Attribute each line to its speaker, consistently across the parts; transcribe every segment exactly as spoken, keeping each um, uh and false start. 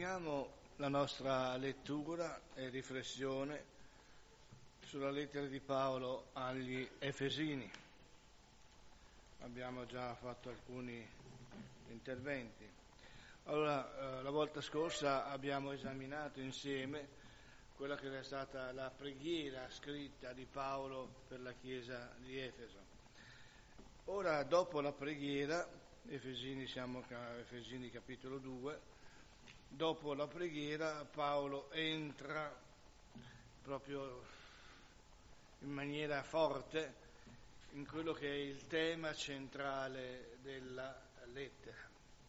Speaker 1: Continuiamo la nostra lettura e riflessione sulla lettera di Paolo agli Efesini. Abbiamo già fatto alcuni interventi. Allora, eh, la volta scorsa abbiamo esaminato insieme quella che era stata la preghiera scritta di Paolo per la chiesa di Efeso. Ora, dopo la preghiera, Efesini, siamo a Efesini capitolo due, dopo la preghiera Paolo entra proprio in maniera forte in quello che è il tema centrale della lettera.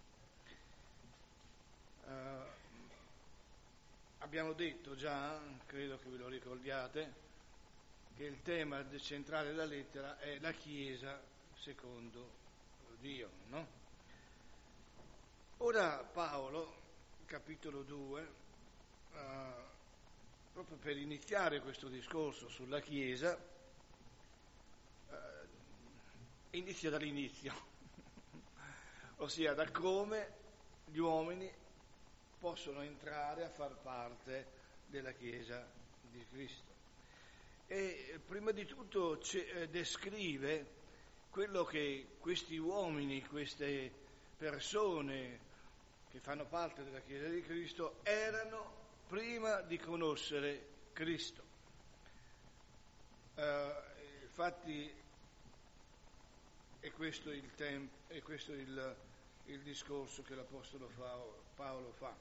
Speaker 1: Uh, abbiamo detto già, credo che ve lo ricordiate, che il tema centrale della lettera è la Chiesa secondo Dio, no? Ora Paolo, capitolo due, uh, proprio per iniziare questo discorso sulla Chiesa, uh, inizia dall'inizio, ossia da come gli uomini possono entrare a far parte della Chiesa di Cristo. E prima di tutto c- descrive quello che questi uomini, queste persone che fanno parte della Chiesa di Cristo erano prima di conoscere Cristo. Uh, infatti è questo il, tem- è questo il, il discorso che l'Apostolo Paolo fa.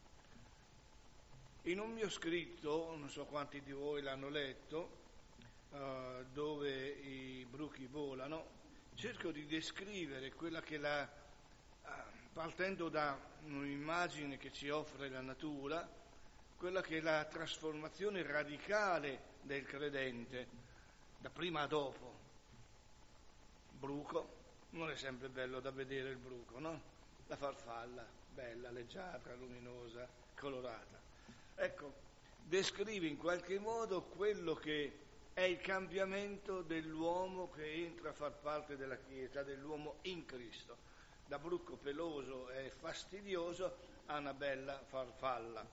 Speaker 1: In un mio scritto, non so quanti di voi l'hanno letto, uh, dove i bruchi volano, cerco di descrivere quella che la, uh, partendo da un'immagine che ci offre la natura, quella che è la trasformazione radicale del credente, da prima a dopo. Bruco, non è sempre bello da vedere il bruco, no? La farfalla, bella, leggiadra, luminosa, colorata. Ecco, descrive in qualche modo quello che è il cambiamento dell'uomo che entra a far parte della Chiesa, dell'uomo in Cristo. Da bruco peloso e fastidioso a una bella farfalla.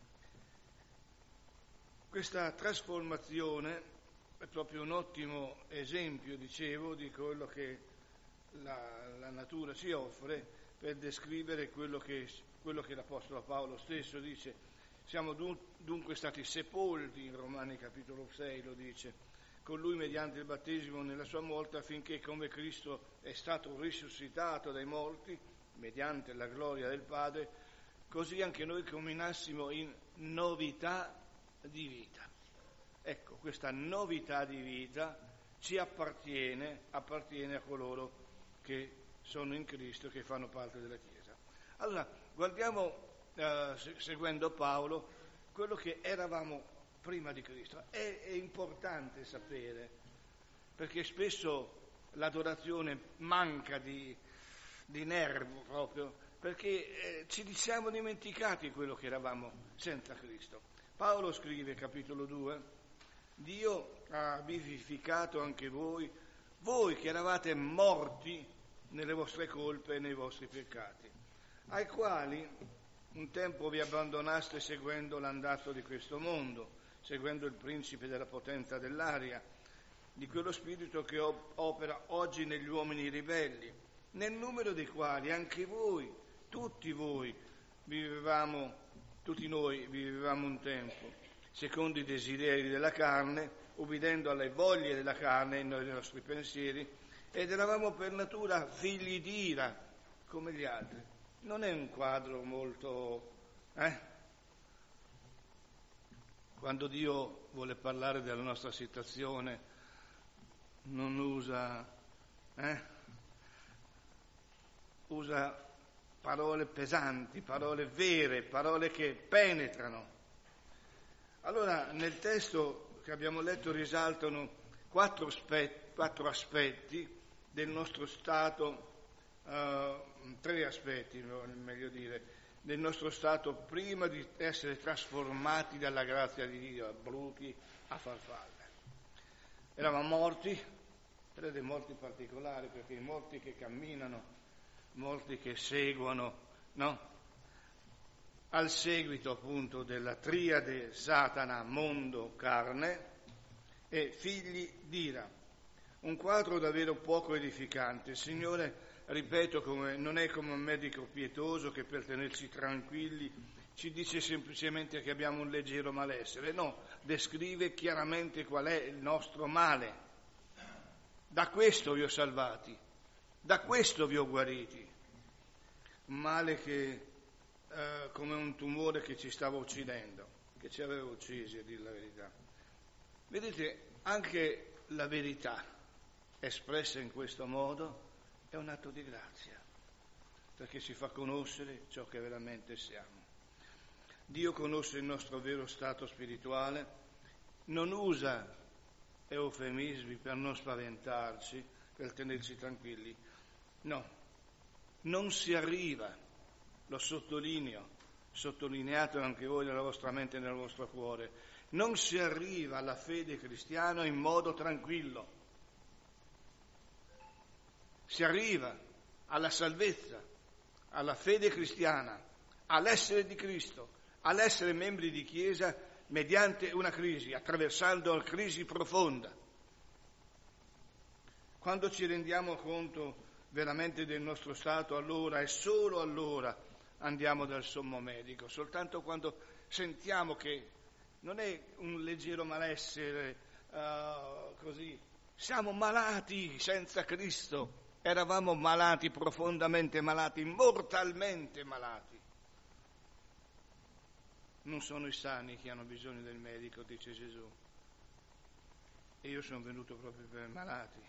Speaker 1: Questa trasformazione è proprio un ottimo esempio, dicevo, di quello che la, la natura ci offre per descrivere quello che, quello che l'Apostolo Paolo stesso dice. Siamo dunque stati sepolti, in Romani capitolo sei lo dice, con lui mediante il battesimo nella sua morte, affinché come Cristo è stato risuscitato dai morti, mediante la gloria del Padre, così anche noi camminassimo in novità di vita. Ecco, questa novità di vita ci appartiene, appartiene a coloro che sono in Cristo, che fanno parte della Chiesa. Allora, guardiamo, eh, seguendo Paolo, quello che eravamo prima di Cristo. È, è importante sapere, perché spesso l'adorazione manca di, di nervo proprio, perché eh, ci siamo dimenticati quello che eravamo senza Cristo. Paolo scrive, capitolo due, Dio ha vivificato anche voi, voi che eravate morti nelle vostre colpe e nei vostri peccati, ai quali un tempo vi abbandonaste seguendo l'andato di questo mondo, seguendo il principe della potenza dell'aria, di quello spirito che opera oggi negli uomini ribelli, nel numero dei quali anche voi, tutti voi, vivevamo, tutti noi vivevamo un tempo, secondo i desideri della carne, ubbidendo alle voglie della carne e nei nostri pensieri, ed eravamo per natura figli di ira, come gli altri. Non è un quadro molto... Eh? Quando Dio vuole parlare della nostra situazione, non usa... Eh? Usa parole pesanti, parole vere, parole che penetrano. Allora, nel testo che abbiamo letto risaltano quattro aspetti, quattro aspetti del nostro stato, uh, tre aspetti, meglio dire, del nostro stato prima di essere trasformati dalla grazia di Dio, a bruchi, a farfalle. Eravamo morti, però dei morti particolari, perché i morti che camminano, morti che seguono, no? al seguito appunto della triade Satana, mondo, carne e figli d'ira. Un quadro davvero poco edificante. Il Signore, ripeto, come, non è come un medico pietoso che per tenerci tranquilli ci dice semplicemente che abbiamo un leggero malessere. No, descrive chiaramente qual è il nostro male. Da questo vi ho salvati, da questo vi ho guariti. Un male che, eh, come un tumore che ci stava uccidendo, che ci aveva uccisi, a dire la verità. Vedete, anche la verità espressa in questo modo è un atto di grazia, perché ci fa conoscere ciò che veramente siamo. Dio conosce il nostro vero stato spirituale, non usa eufemismi per non spaventarci, per tenerci tranquilli. No, non si arriva, lo sottolineo, sottolineatelo anche voi nella vostra mente e nel vostro cuore, non si arriva alla fede cristiana in modo tranquillo. Si arriva alla salvezza, alla fede cristiana, all'essere di Cristo, all'essere membri di Chiesa mediante una crisi, attraversando una crisi profonda. Quando ci rendiamo conto veramente del nostro stato, allora e solo allora andiamo dal sommo medico, soltanto quando sentiamo che non è un leggero malessere uh, così, siamo malati senza Cristo, eravamo malati, profondamente malati, mortalmente malati. Non sono i sani che hanno bisogno del medico, dice Gesù. E io sono venuto proprio per i malati.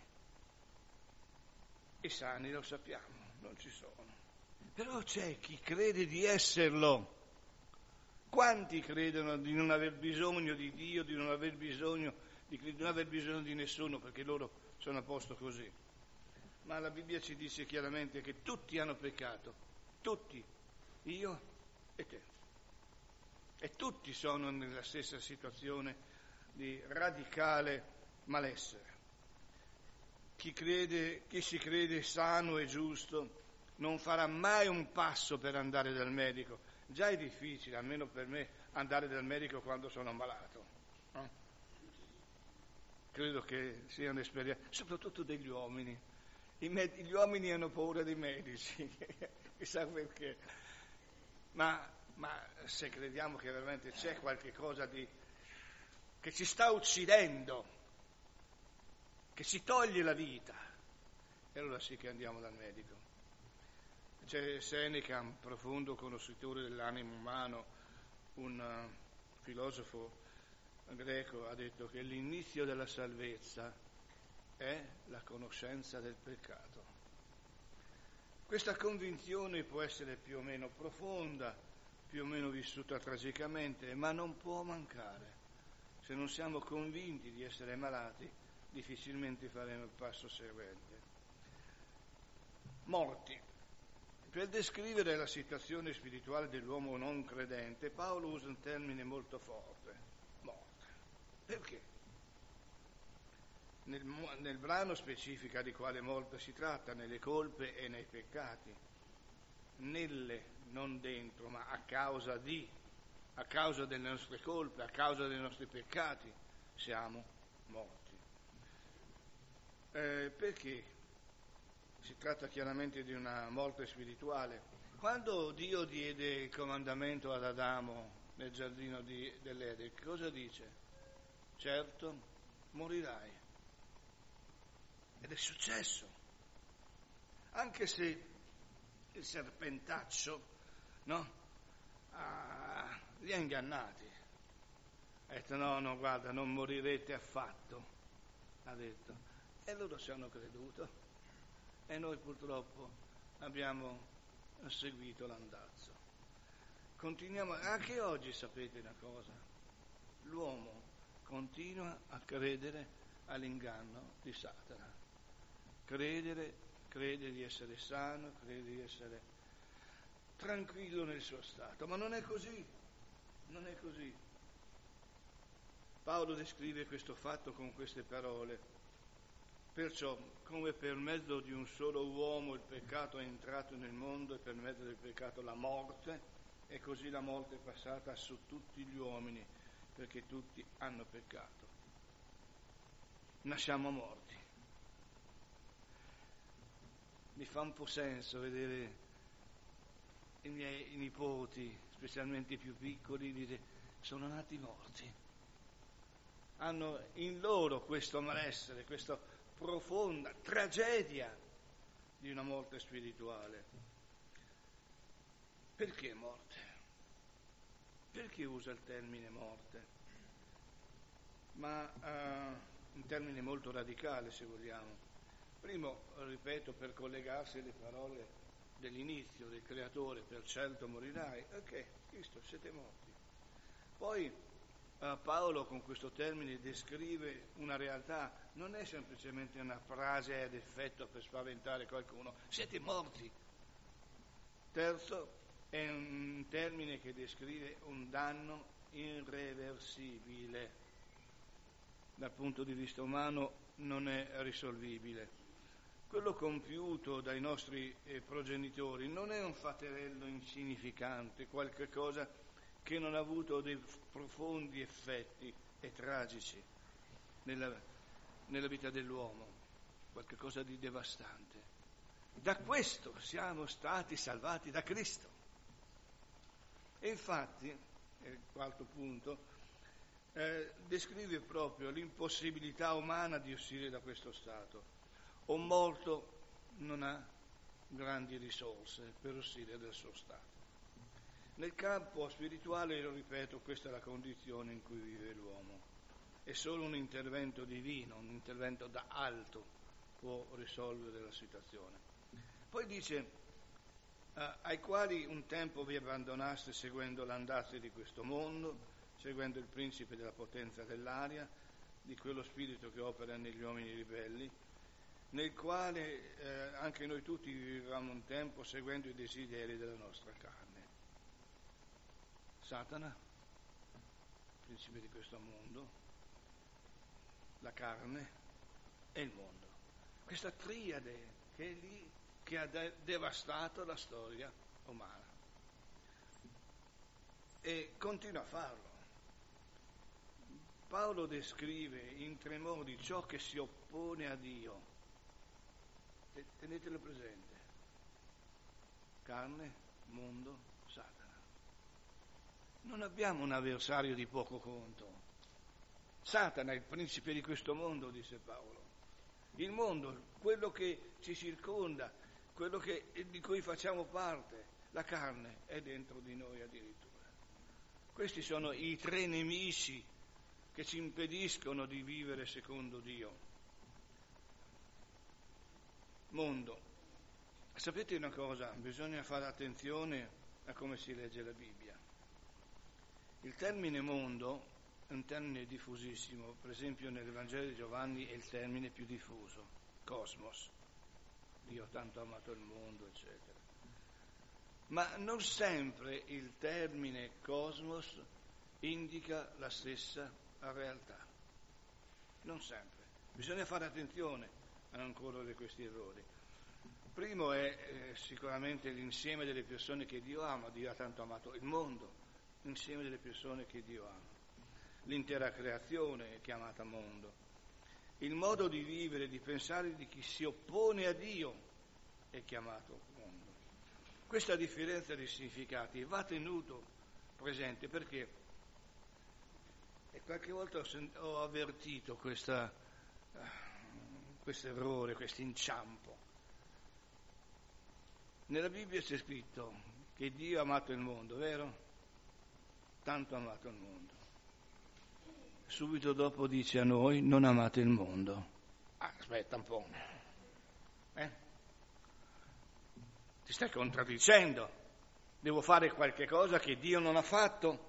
Speaker 1: I sani lo sappiamo, non ci sono. Però c'è chi crede di esserlo. Quanti credono di non aver bisogno di Dio, di non aver bisogno di, di non aver bisogno di nessuno, perché loro sono a posto così. Ma la Bibbia ci dice chiaramente che tutti hanno peccato, tutti, io e te. E tutti sono nella stessa situazione di radicale malessere. Chi crede, chi si crede sano e giusto non farà mai un passo per andare dal medico. Già è difficile, almeno per me, andare dal medico quando sono malato. No? Credo che sia un'esperienza, soprattutto degli uomini. I med- gli uomini hanno paura dei medici, chissà perché. Ma Ma se crediamo che veramente c'è qualche cosa di, che ci sta uccidendo, che ci toglie la vita, e allora sì che andiamo dal medico. C'è Seneca, un profondo conoscitore dell'animo umano, un uh, filosofo greco, ha detto che l'inizio della salvezza è la conoscenza del peccato. Questa convinzione può essere più o meno profonda, più o meno vissuta tragicamente, ma non può mancare. Se non siamo convinti di essere malati, difficilmente faremo il passo seguente. Morti. Per descrivere la situazione spirituale dell'uomo non credente, Paolo usa un termine molto forte, morte. Perché? Nel, nel brano specifica di quale morte si tratta, nelle colpe e nei peccati, nelle, non dentro, ma a causa di, a causa delle nostre colpe, a causa dei nostri peccati, siamo morti. Eh, perché? Si tratta chiaramente di una morte spirituale. Quando Dio diede il comandamento ad Adamo nel giardino di, dell'Eden, cosa dice? Certo, morirai. Ed è successo. Anche se il serpentaccio, no? Ah, li ha ingannati. Ha detto no, no, guarda, non morirete affatto, ha detto. E loro ci hanno creduto. E noi purtroppo abbiamo seguito l'andazzo. Continuiamo, anche oggi sapete una cosa, l'uomo continua a credere all'inganno di Satana. Credere, crede di essere sano, crede di essere tranquillo nel suo stato, ma non è così, non è così. Paolo descrive questo fatto con queste parole. Perciò, come per mezzo di un solo uomo il peccato è entrato nel mondo e per mezzo del peccato la morte, e così la morte è passata su tutti gli uomini, perché tutti hanno peccato. Nasciamo morti. Mi fa un po' senso vedere i miei nipoti, specialmente i più piccoli, dire sono nati morti. Hanno in loro questo malessere, questa profonda tragedia di una morte spirituale. Perché morte? Perché usa il termine morte? Ma uh, un termine molto radicale, se vogliamo. Primo, ripeto, per collegarsi alle parole dell'inizio del Creatore, per certo morirai. Ok, Cristo, siete morti. Poi uh, Paolo con questo termine descrive una realtà, non è semplicemente una frase ad effetto per spaventare qualcuno, siete morti. Terzo, è un termine che descrive un danno irreversibile. Dal punto di vista umano non è risolvibile. Quello compiuto dai nostri eh, progenitori non è un fatterello insignificante, qualche cosa che non ha avuto dei profondi effetti e tragici nella, nella vita dell'uomo, qualche cosa di devastante. Da questo siamo stati salvati da Cristo. E infatti, il quarto punto, eh, descrive proprio l'impossibilità umana di uscire da questo stato. Un morto non ha grandi risorse per uscire dal suo stato. Nel campo spirituale, lo ripeto, questa è la condizione in cui vive l'uomo. È solo un intervento divino, un intervento da alto può risolvere la situazione. Poi dice, Uh, ai quali un tempo vi abbandonaste seguendo l'andazzo di questo mondo, seguendo il principe della potenza dell'aria, di quello spirito che opera negli uomini ribelli, nel quale eh, anche noi tutti vivevamo un tempo seguendo i desideri della nostra carne. Satana, principe di questo mondo, la carne e il mondo. Questa triade che è lì, che ha de- devastato la storia umana e continua a farlo. Paolo descrive in tre modi ciò che si oppone a Dio. Tenetelo presente: carne, mondo, Satana. Non abbiamo un avversario di poco conto. Satana è il principe di questo mondo, disse Paolo. Il mondo, quello che ci circonda, quello che, di cui facciamo parte, la carne è dentro di noi addirittura. Questi sono i tre nemici che ci impediscono di vivere secondo Dio. Mondo. Sapete una cosa? Bisogna fare attenzione a come si legge la Bibbia. Il termine mondo è un termine diffusissimo, per esempio nel Vangelo di Giovanni è il termine più diffuso, cosmos. Dio tanto ha amato il mondo, eccetera. Ma non sempre il termine cosmos indica la stessa realtà. Non sempre. Bisogna fare attenzione a non correre questi errori. Primo è eh, sicuramente l'insieme delle persone che Dio ama. Dio ha tanto amato il mondo, l'insieme delle persone che Dio ama. L'intera creazione è chiamata mondo. Il modo di vivere, di pensare di chi si oppone a Dio è chiamato mondo. Questa differenza di significati va tenuto presente perché e qualche volta ho, sent- ho avvertito questa, uh, questo errore, questo inciampo. Nella Bibbia c'è scritto che Dio ha amato il mondo, vero? Tanto ha amato il mondo. Subito dopo dice a noi: non amate il mondo. Ah, aspetta un po'. Eh? Ti stai contraddicendo. Devo fare qualche cosa che Dio non ha fatto?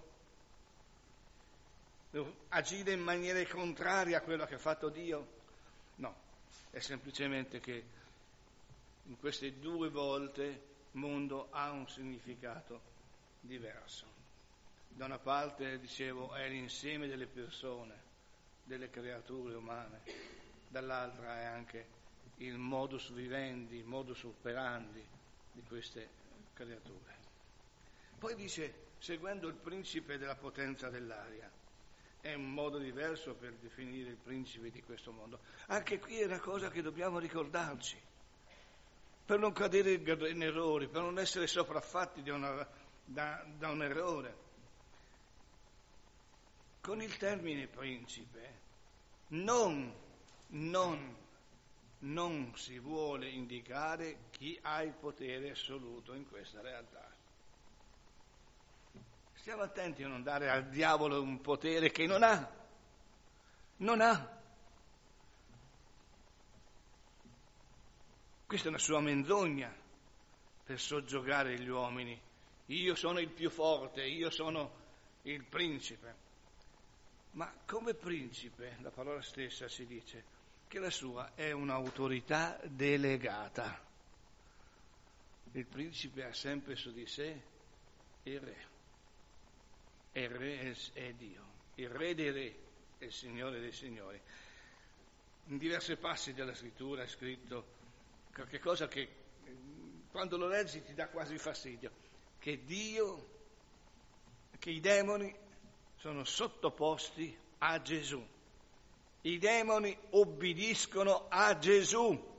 Speaker 1: Devo agire in maniera contraria a quello che ha fatto Dio? No, è semplicemente che in queste due volte mondo ha un significato diverso. Da una parte, dicevo, è l'insieme delle persone, delle creature umane, dall'altra è anche il modus vivendi, il modus operandi di queste creature. Poi dice, seguendo il principe della potenza dell'aria. È un modo diverso per definire il principe di questo mondo. Anche qui è una cosa che dobbiamo ricordarci, per non cadere in errori, per non essere sopraffatti da, una, da, da un errore. Con il termine principe non, non, non si vuole indicare chi ha il potere assoluto in questa realtà. Stiamo attenti a non dare al diavolo un potere che non ha, non ha. Questa è una sua menzogna per soggiogare gli uomini. Io sono il più forte, io sono il principe. Ma come principe, la parola stessa si dice che la sua è un'autorità delegata. Il principe ha sempre su di sé il re. E il re è Dio, il re dei re è il Signore dei signori. In diversi passi della scrittura è scritto qualche cosa che quando lo leggi ti dà quasi fastidio, che Dio, che i demoni sono sottoposti a Gesù. I demoni obbediscono a Gesù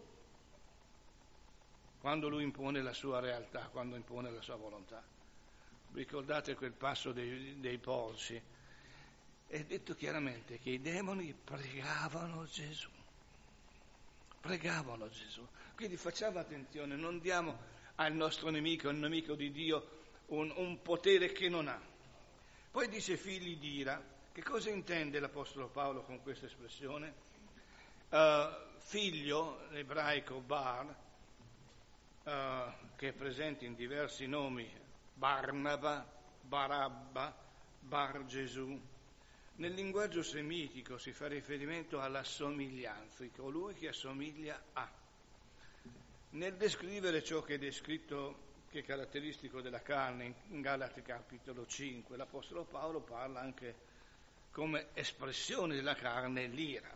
Speaker 1: quando lui impone la sua realtà, quando impone la sua volontà. Ricordate quel passo dei, dei porci? È detto chiaramente che i demoni pregavano Gesù. Pregavano Gesù. Quindi facciamo attenzione, non diamo al nostro nemico, al nemico di Dio, un, un potere che non ha. Poi dice figli di ira. Che cosa intende l'Apostolo Paolo con questa espressione? Uh, figlio, ebraico bar, uh, che è presente in diversi nomi, Barnaba, Barabba, Bar Gesù. Nel linguaggio semitico si fa riferimento alla somiglianza, di colui che assomiglia a. Nel descrivere ciò che è descritto, che è caratteristico della carne, in Galati capitolo cinque, l'Apostolo Paolo parla anche come espressione della carne l'ira.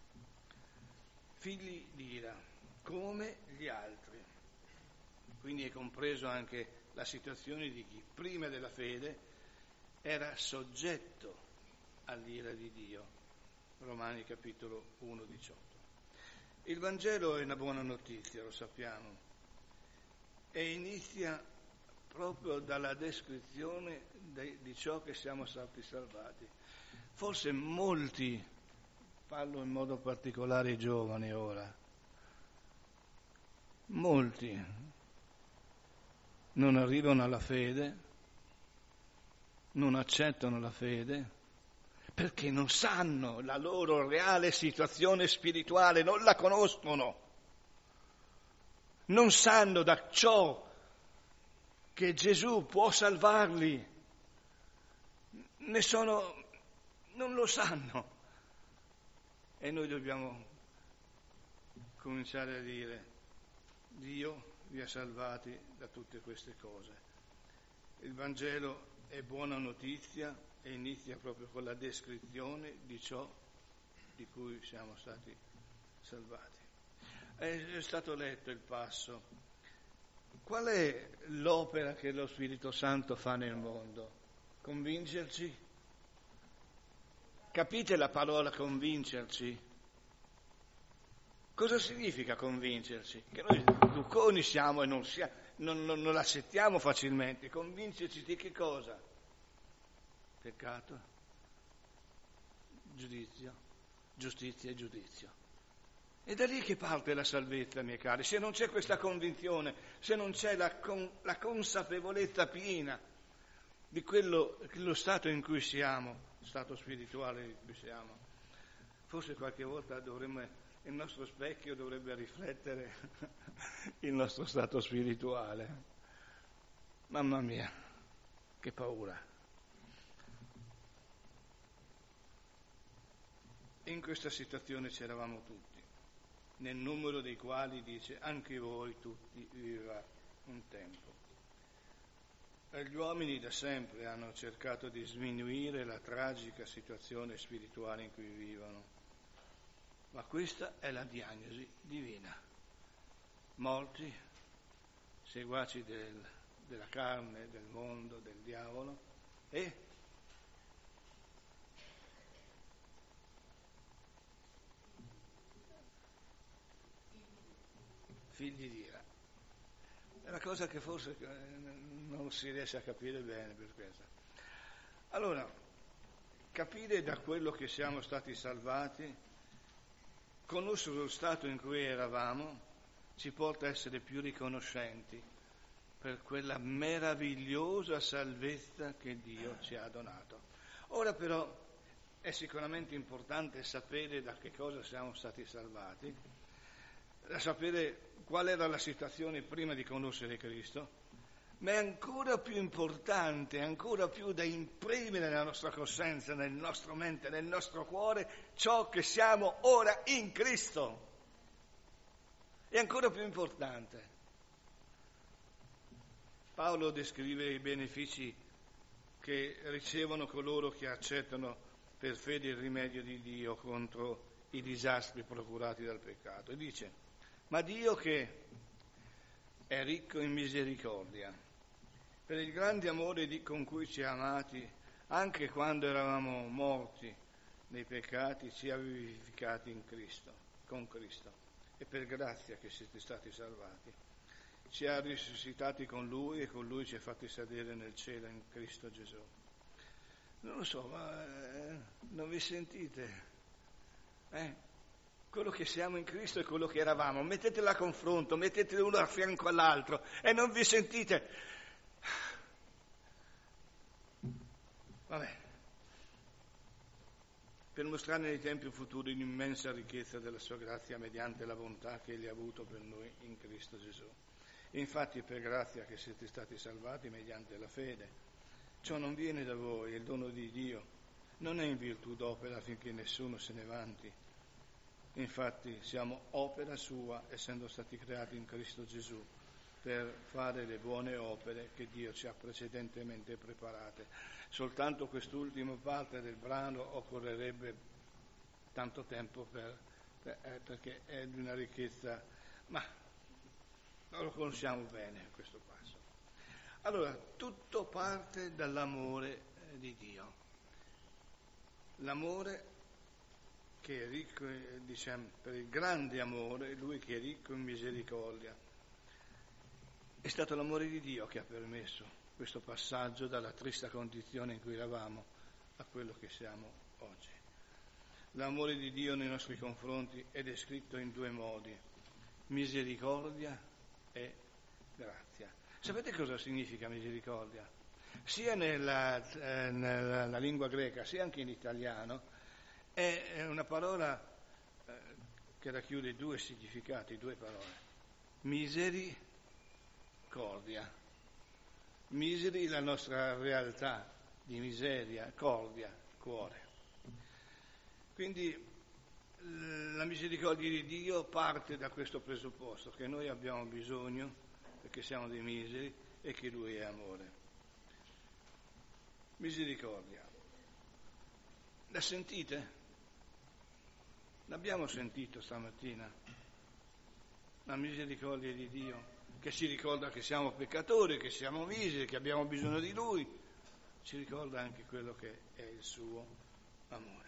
Speaker 1: Figli di ira, come gli altri. Quindi è compreso anche la situazione di chi prima della fede era soggetto all'ira di Dio. Romani capitolo uno, diciotto. Il Vangelo è una buona notizia, lo sappiamo, e inizia proprio dalla descrizione de, di ciò che siamo stati salvati. Forse molti, parlo in modo particolare ai giovani ora, molti non arrivano alla fede, non accettano la fede, perché non sanno la loro reale situazione spirituale, non la conoscono, non sanno da ciò che Gesù può salvarli, ne sono, non lo sanno. E noi dobbiamo cominciare a dire, Dio vi ha salvati da tutte queste cose. Il Vangelo è buona notizia e inizia proprio con la descrizione di ciò di cui siamo stati salvati. È stato letto il passo. Qual è l'opera che lo Spirito Santo fa nel mondo? Convincerci? Capite la parola convincerci? Cosa significa convincerci? Che noi ducconi siamo e non, sia, non, non, non l'accettiamo facilmente. Convincerci di che cosa? Peccato, giudizio, giustizia e giudizio. È da lì che parte la salvezza, miei cari. Se non c'è questa convinzione, se non c'è la, con, la consapevolezza piena di quello, quello stato in cui siamo, stato spirituale in cui siamo, forse qualche volta dovremmo... il nostro specchio dovrebbe riflettere il nostro stato spirituale. Mamma mia, che paura. In questa situazione c'eravamo tutti, nel numero dei quali dice anche voi tutti viveva un tempo. E gli uomini da sempre hanno cercato di sminuire la tragica situazione spirituale in cui vivono. Ma questa è la diagnosi divina. Molti seguaci del, della carne, del mondo, del diavolo e figli di ira. È una cosa che forse non si riesce a capire bene per questo. Allora, capire da quello che siamo stati salvati, conoscere lo stato in cui eravamo, ci porta a essere più riconoscenti per quella meravigliosa salvezza che Dio ci ha donato. Ora però è sicuramente importante sapere da che cosa siamo stati salvati, da sapere qual era la situazione prima di conoscere Cristo, ma è ancora più importante, ancora più da imprimere nella nostra coscienza, nel nostro mente, nel nostro cuore, ciò che siamo ora in Cristo. È ancora più importante. Paolo descrive i benefici che ricevono coloro che accettano per fede il rimedio di Dio contro i disastri procurati dal peccato. E dice: ma Dio, che è ricco in misericordia, per il grande amore di, con cui ci ha amati, anche quando eravamo morti nei peccati, ci ha vivificati in Cristo, con Cristo. E per grazia che siete stati salvati. Ci ha risuscitati con Lui e con Lui ci ha fatti sedere nel cielo in Cristo Gesù. Non lo so, ma eh, non vi sentite? Eh? Quello che siamo in Cristo e quello che eravamo. Mettetela a confronto, mettetele uno a fianco all'altro e non vi sentite? Vabbè. Per mostrare nei tempi futuri l'immensa ricchezza della sua grazia mediante la bontà che egli ha avuto per noi in Cristo Gesù. Infatti è per grazia che siete stati salvati mediante la fede. Ciò non viene da voi, è il dono di Dio, non è in virtù d'opera affinché nessuno se ne vanti. Infatti siamo opera sua, essendo stati creati in Cristo Gesù, per fare le buone opere che Dio ci ha precedentemente preparate. Soltanto quest'ultima parte del brano occorrerebbe tanto tempo per, per, eh, perché è di una ricchezza, ma lo conosciamo bene questo passo. Allora, tutto parte dall'amore eh, di Dio. L'amore che è ricco, eh, diciamo, per il grande amore, Lui che è ricco in misericordia. È stato l'amore di Dio che ha permesso questo passaggio dalla triste condizione in cui eravamo a quello che siamo oggi. L'amore di Dio nei nostri confronti è descritto in due modi: misericordia e grazia. Sapete cosa significa misericordia? Sia nella, eh, nella lingua greca, sia anche in italiano, è una parola eh, che racchiude due significati, due parole. Misericordia. Miseri, la nostra realtà di miseria, cordia, cuore. Quindi la misericordia di Dio parte da questo presupposto, che noi abbiamo bisogno, perché siamo dei miseri, e che Lui è amore. Misericordia. La sentite? L'abbiamo sentito stamattina? La misericordia di Dio, che ci ricorda che siamo peccatori, che siamo miseri, che abbiamo bisogno di Lui, ci ricorda anche quello che è il suo amore.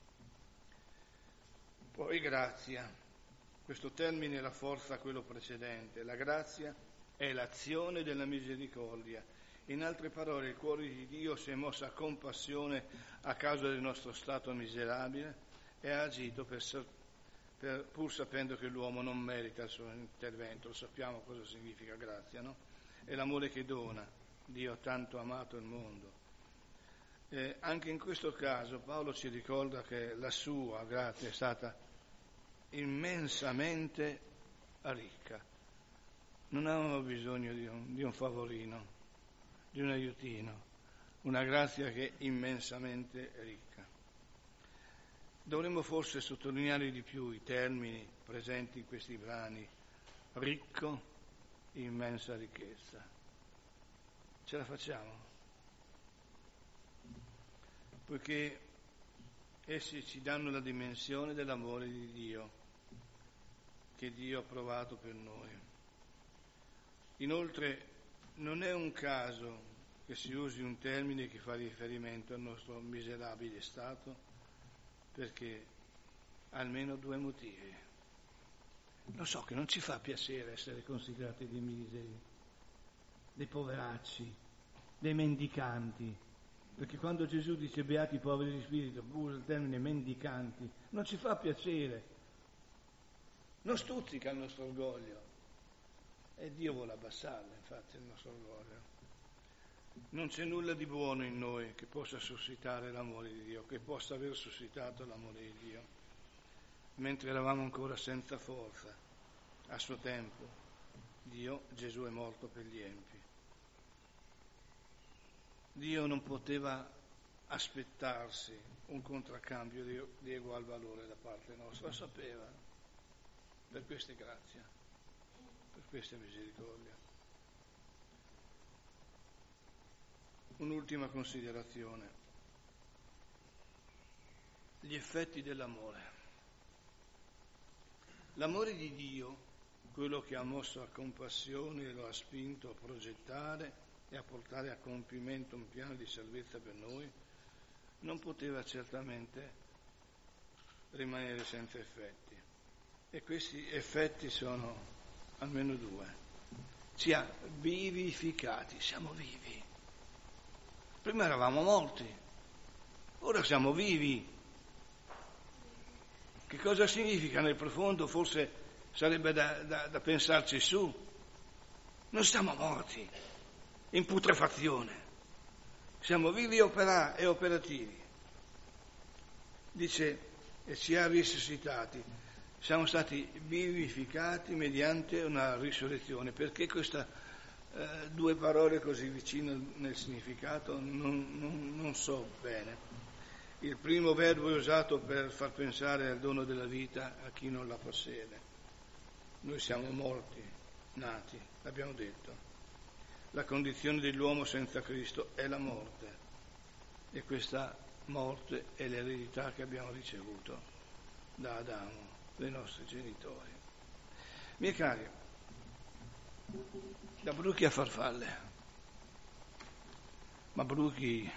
Speaker 1: Poi grazia, questo termine rafforza quello precedente. La grazia è l'azione della misericordia. In altre parole, il cuore di Dio si è mosso a compassione a causa del nostro stato miserabile e ha agito per Per, pur sapendo che l'uomo non merita il suo intervento. Lo sappiamo cosa significa grazia, no? È l'amore che dona. Dio ha tanto amato il mondo. Eh, anche in questo caso Paolo ci ricorda che la sua grazia è stata immensamente ricca. Non avevamo bisogno di un, di un favorino, di un aiutino, una grazia che è immensamente ricca. Dovremmo forse sottolineare di più i termini presenti in questi brani: ricco, immensa ricchezza. Ce la facciamo? Poiché essi ci danno la dimensione dell'amore di Dio, che Dio ha provato per noi. Inoltre Non è un caso che si usi un termine che fa riferimento al nostro miserabile stato, perché ha almeno due motivi. Lo so che non ci fa piacere essere considerati dei miseri, dei poveracci, dei mendicanti, perché quando Gesù dice beati i poveri di spirito, usa il termine mendicanti, non ci fa piacere, non stuzzica il nostro orgoglio, e Dio vuole abbassarlo, infatti, il nostro orgoglio. Non c'è nulla di buono in noi che possa suscitare l'amore di Dio, che possa aver suscitato l'amore di Dio, mentre eravamo ancora senza forza. A suo tempo Dio, Gesù è morto per gli empi. Dio non poteva aspettarsi un contraccambio di, di ugual valore da parte nostra, lo sapeva, per questa grazia, per questa misericordia. Un'ultima considerazione: gli effetti dell'amore. L'amore di Dio, quello che ha mosso a compassione e lo ha spinto a progettare e a portare a compimento un piano di salvezza per noi, non poteva certamente rimanere senza effetti. E questi effetti sono almeno due. Ci ha vivificati, siamo vivi. Prima eravamo morti, ora siamo vivi. Che cosa significa nel profondo? Forse sarebbe da, da, da pensarci su. Non siamo morti, in putrefazione. Siamo vivi e, opera, e operativi. Dice, e ci ha risuscitati. Siamo stati vivificati mediante una risurrezione. Perché questa eh, due parole così vicine nel significato? Non, non, non so bene. Il primo verbo è usato per far pensare al dono della vita a chi non la possiede. Noi siamo morti, nati, l'abbiamo detto. La condizione dell'uomo senza Cristo è la morte, e questa morte è l'eredità che abbiamo ricevuto da Adamo, dai nostri genitori. Miei cari, da bruchi a farfalle, ma bruchi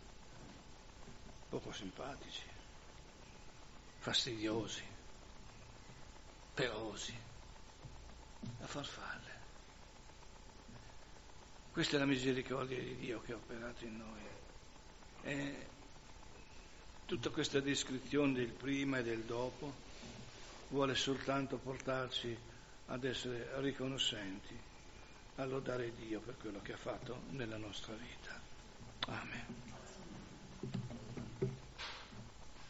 Speaker 1: poco simpatici, fastidiosi, pelosi, a farfalle. Questa è la misericordia di Dio che ha operato in noi. E tutta questa descrizione del prima e del dopo vuole soltanto portarci ad essere riconoscenti, a lodare Dio per quello che ha fatto nella nostra vita. Amen.